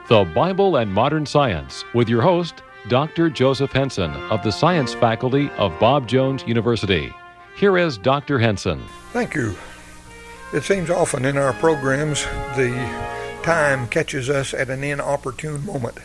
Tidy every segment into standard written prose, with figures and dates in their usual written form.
The Bible and Modern Science with your host, Dr. Joseph Henson of the Science Faculty of Bob Jones University. Here is Dr. Henson. Thank you. It seems often in our programs the time catches us at an inopportune moment.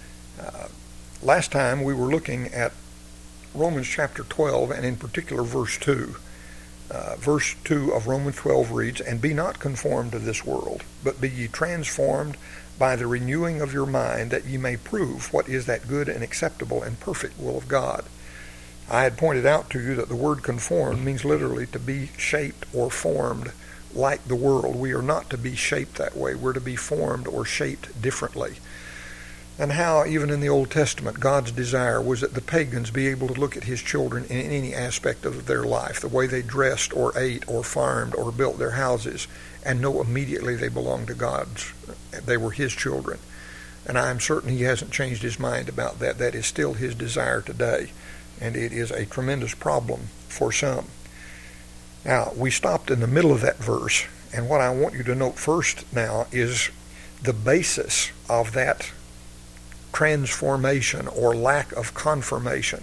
Last time we were looking at Romans chapter 12 and in particular verse 2. Verse 2 of Romans 12 reads, "And be not conformed to this world, but be ye transformed by the renewing of your mind, that ye may prove what is that good and acceptable and perfect will of God." I had pointed out to you that the word conformed means literally to be shaped or formed like the world. We are not to be shaped that way. We're to be formed or shaped differently. And how, even in the Old Testament, God's desire was that the pagans be able to look at his children in any aspect of their life, the way they dressed or ate or farmed or built their houses, and know immediately they belonged to God. They were his children. And I am certain he hasn't changed his mind about that. That is still his desire today. And it is a tremendous problem for some. Now, we stopped in the middle of that verse, and what I want you to note first now is the basis of that transformation or lack of confirmation.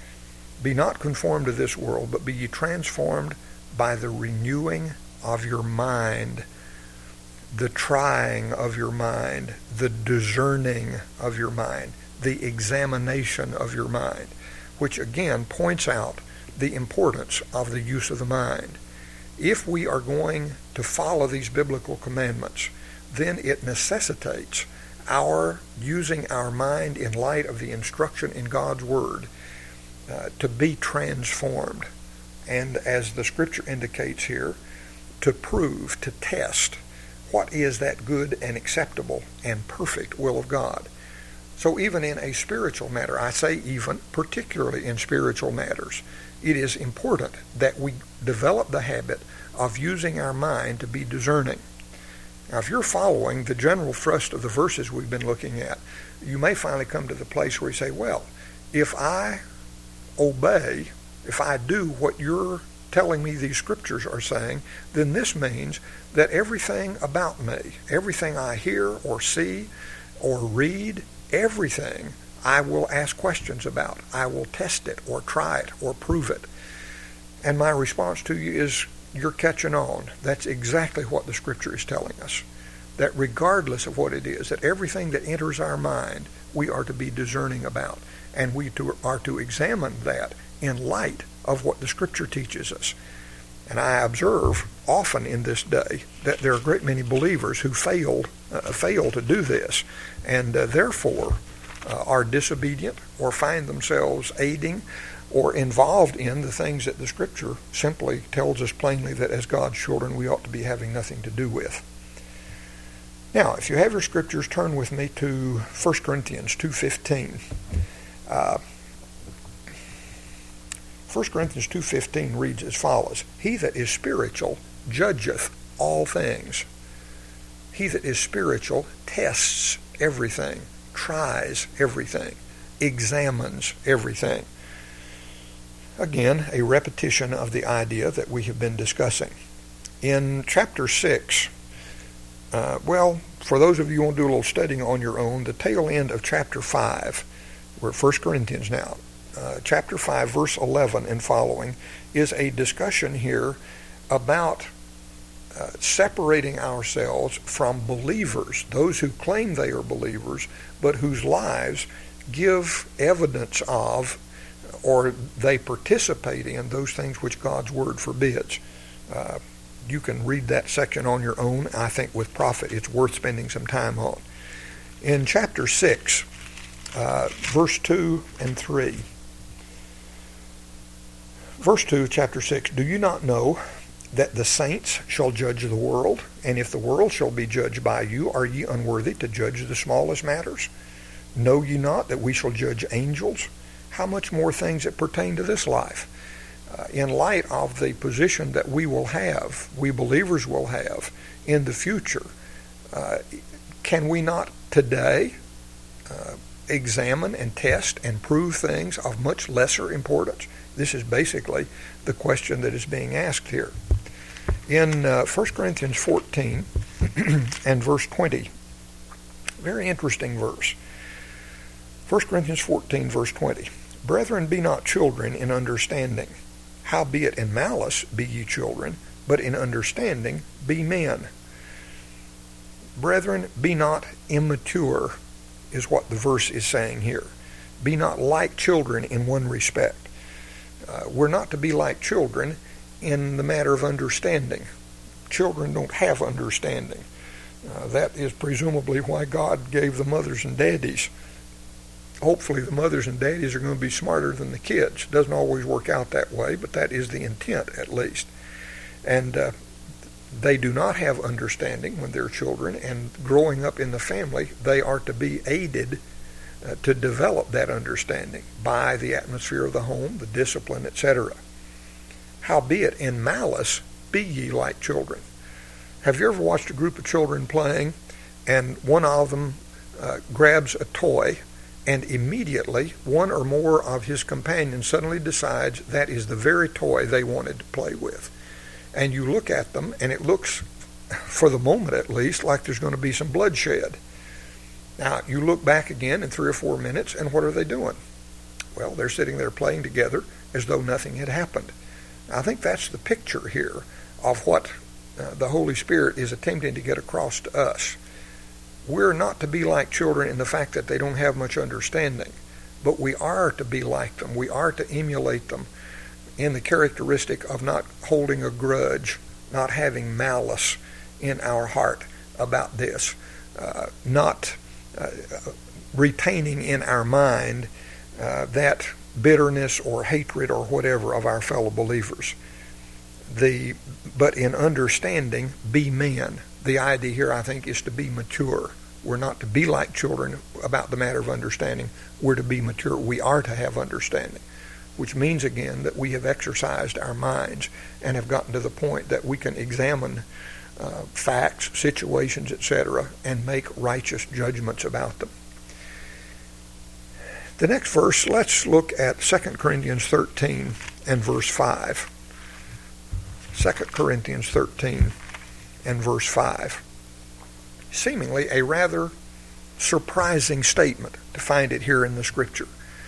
Be not conformed to this world, but be ye transformed by the renewing of your mind, the trying of your mind, the discerning of your mind, the examination of your mind, which again points out the importance of the use of the mind. If we are going to follow these biblical commandments, then it necessitates our using our mind in light of the instruction in God's Word to be transformed. And as the Scripture indicates here, to prove, to test what is that good and acceptable and perfect will of God. So even in a spiritual matter, I say even, particularly in spiritual matters, it is important that we develop the habit of using our mind to be discerning. Now, if you're following the general thrust of the verses we've been looking at, you may finally come to the place where you say, well, if I obey, if I do what you're telling me these scriptures are saying, then this means that everything about me, everything I hear or see or read, everything I will ask questions about. I will test it or try it or prove it. And my response to you is, you're catching on. That's exactly what the Scripture is telling us. That regardless of what it is, that everything that enters our mind, we are to be discerning about. And we are to examine that in light of what the Scripture teaches us. And I observe often in this day that there are a great many believers who fail to do this, and therefore are disobedient or find themselves aiding or involved in the things that the Scripture simply tells us plainly that as God's children we ought to be having nothing to do with. Now, if you have your Scriptures, turn with me to 1 Corinthians 2:15. 1 Corinthians 2:15 reads as follows, "He that is spiritual judgeth all things." He that is spiritual tests everything, tries everything, examines everything. Again, a repetition of the idea that we have been discussing. In chapter 6, for those of you who want to do a little studying on your own, the tail end of chapter 5, we're at 1 Corinthians now, chapter 5, verse 11 and following, is a discussion here about separating ourselves from believers, those who claim they are believers, but whose lives give evidence of or they participate in those things which God's Word forbids. You can read that section on your own. I think with profit it's worth spending some time on. In chapter 6, verse 2 and 3. Verse 2, chapter 6, "Do you not know that the saints shall judge the world? And if the world shall be judged by you, are ye unworthy to judge the smallest matters? Know ye not that we shall judge angels? How much more things that pertain to this life?" In light of the position that we will have, we believers will have in the future, can we not today examine and test and prove things of much lesser importance? This is basically the question that is being asked here. In 1 Corinthians 14 and verse 20, Very interesting verse. 1 Corinthians 14, verse 20. Brethren, be not children in understanding. Howbeit in malice be ye children, but in understanding be men. Brethren, be not immature, is what the verse is saying here. Be not like children in one respect. We're not to be like children in the matter of understanding. Children don't have understanding. That is presumably why God gave the mothers and daddies. Hopefully the mothers and daddies are going to be smarter than the kids. It doesn't always work out that way, but that is the intent at least. And they do not have understanding when they're children, and growing up in the family, they are to be aided to develop that understanding by the atmosphere of the home, the discipline, etc. Howbeit in malice be ye like children. Have you ever watched a group of children playing, and one of them grabs a toy, and immediately one or more of his companions suddenly decides that is the very toy they wanted to play with? And you look at them, and it looks, for the moment at least, like there's going to be some bloodshed. Now, you look back again in 3 or 4 minutes, and what are they doing? Well, they're sitting there playing together as though nothing had happened. I think that's the picture here of what the Holy Spirit is attempting to get across to us. We're not to be like children in the fact that they don't have much understanding, but we are to be like them. We are to emulate them in the characteristic of not holding a grudge, not having malice in our heart about this, not retaining in our mind that bitterness or hatred or whatever of our fellow believers. But in understanding, be men. The idea here, I think, is to be mature. We're not to be like children about the matter of understanding. We're to be mature. We are to have understanding, which means, again, that we have exercised our minds and have gotten to the point that we can examine facts, situations, etc., and make righteous judgments about them. The next verse, let's look at 2 Corinthians 13 and verse 5. 2 Corinthians 13 and verse 5. Seemingly a rather surprising statement to find it here in the Scripture.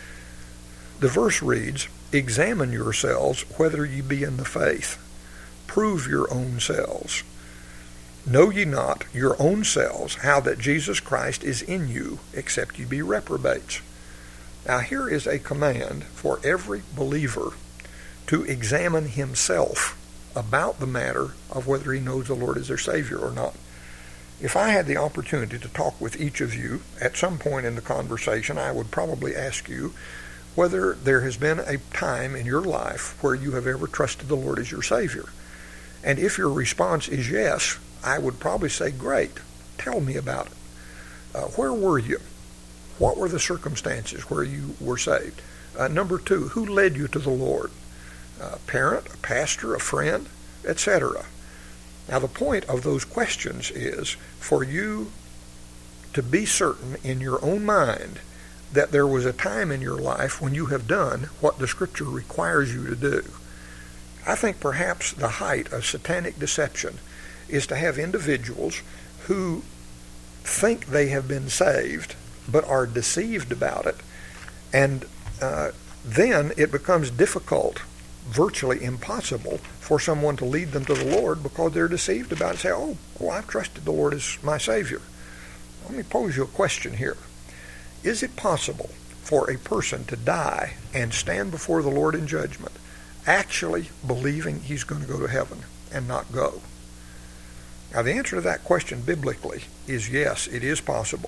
The verse reads, Examine yourselves whether ye be in the faith. Prove your own selves. Know ye not your own selves how that Jesus Christ is in you, except ye be reprobates. Now here is a command for every believer to examine himself about the matter of whether he knows the Lord as their Savior or not. If I had the opportunity to talk with each of you at some point in the conversation, I would probably ask you whether there has been a time in your life where you have ever trusted the Lord as your Savior. And if your response is yes, I would probably say, great, tell me about it. Where were you? What were the circumstances where you were saved? Number 2, who led you to the Lord? A parent, a pastor, a friend, etc. Now the point of those questions is for you to be certain in your own mind that there was a time in your life when you have done what the Scripture requires you to do. I think perhaps the height of satanic deception is to have individuals who think they have been saved but are deceived about it, and then it becomes difficult, virtually impossible, for someone to lead them to the Lord because they're deceived about it and say, oh, I've trusted the Lord as my Savior. Let me pose you a question here. Is it possible for a person to die and stand before the Lord in judgment actually believing he's going to go to heaven and not go? Now the answer to that question biblically is yes, it is possible.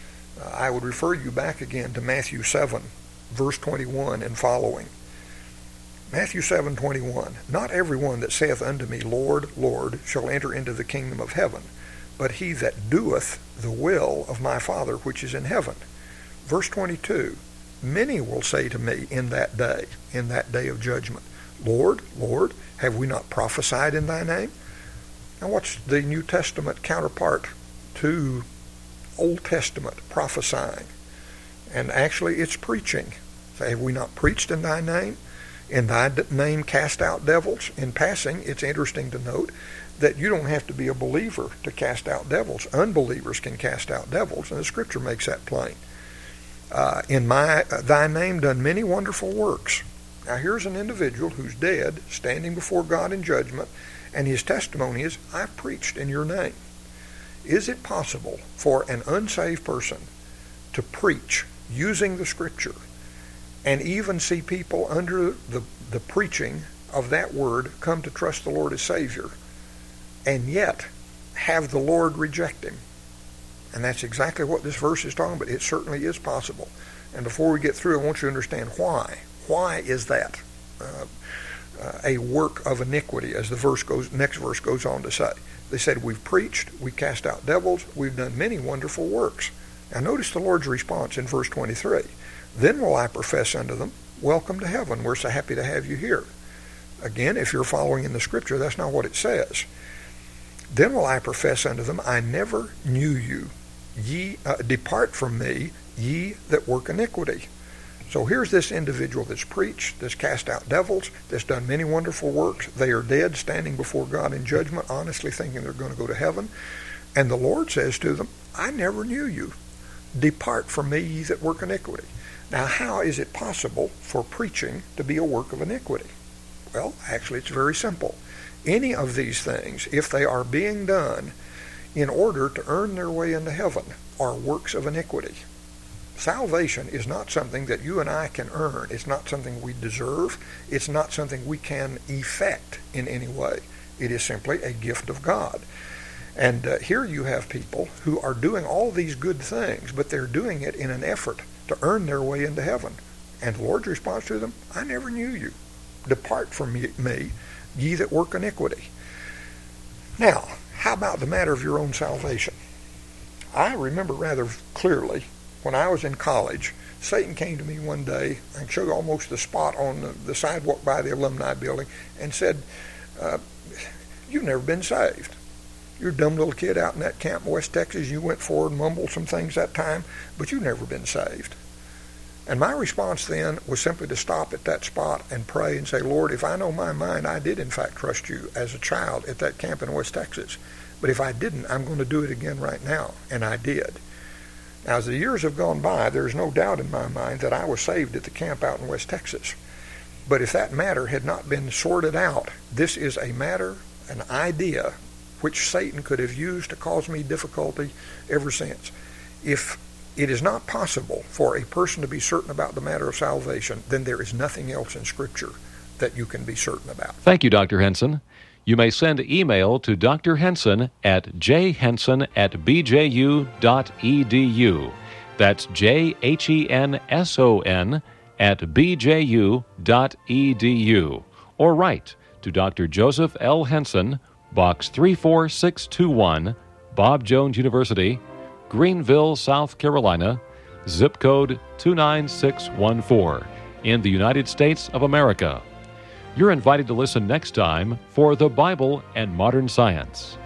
I would refer you back again to Matthew 7, verse 21 and following. Matthew 7:21, Not every one that saith unto me, Lord, Lord, shall enter into the kingdom of heaven, but he that doeth the will of my Father which is in heaven. Verse 22, Many will say to me in that day of judgment, Lord, Lord, have we not prophesied in thy name? Now what's the New Testament counterpart to Old Testament prophesying? And actually it's preaching. So have we not preached in thy name? In thy name cast out devils. In passing, it's interesting to note that you don't have to be a believer to cast out devils. Unbelievers can cast out devils, and the Scripture makes that plain. In thy name done many wonderful works. Now here's an individual who's dead, standing before God in judgment, and his testimony is, I've preached in your name. Is it possible for an unsaved person to preach using the Scripture and even see people under the preaching of that word come to trust the Lord as Savior, and yet have the Lord reject him? And that's exactly what this verse is talking about. It certainly is possible. And before we get through, I want you to understand why. Why is that a work of iniquity, as the next verse goes on to say? They said, we've preached, we cast out devils, we've done many wonderful works. Now notice the Lord's response in verse 23. Then will I profess unto them, welcome to heaven. We're so happy to have you here. Again, if you're following in the Scripture, that's not what it says. Then will I profess unto them, I never knew you. Depart from me, ye that work iniquity. So here's this individual that's preached, that's cast out devils, that's done many wonderful works. They are dead, standing before God in judgment, honestly thinking they're going to go to heaven. And the Lord says to them, I never knew you. Depart from me, ye that work iniquity. Now, how is it possible for preaching to be a work of iniquity? Well, actually, it's very simple. Any of these things, if they are being done in order to earn their way into heaven, are works of iniquity. Salvation is not something that you and I can earn. It's not something we deserve. It's not something we can effect in any way. It is simply a gift of God. And here you have people who are doing all these good things, but they're doing it in an effort to earn their way into heaven. And the Lord's response to them, I never knew you. Depart from me, ye that work iniquity. Now, how about the matter of your own salvation? I remember rather clearly when I was in college, Satan came to me one day and showed almost the spot on the sidewalk by the alumni building and said, you've never been saved. You're a dumb little kid out in that camp in West Texas. You went forward and mumbled some things that time, but you've never been saved. And my response then was simply to stop at that spot and pray and say, Lord, if I know my mind, I did in fact trust you as a child at that camp in West Texas. But if I didn't, I'm going to do it again right now. And I did. Now, as the years have gone by, there's no doubt in my mind that I was saved at the camp out in West Texas. But if that matter had not been sorted out, this is a matter, an idea, which Satan could have used to cause me difficulty ever since. If it is not possible for a person to be certain about the matter of salvation, then there is nothing else in Scripture that you can be certain about. Thank you, Dr. Henson. You may send email to Dr. Henson at jhenson@bju.edu. That's jhenson@bju.edu. Or write to Dr. Joseph L. Henson, Box 34621, Bob Jones University, Greenville, South Carolina, zip code 29614, in the United States of America. You're invited to listen next time for The Bible and Modern Science.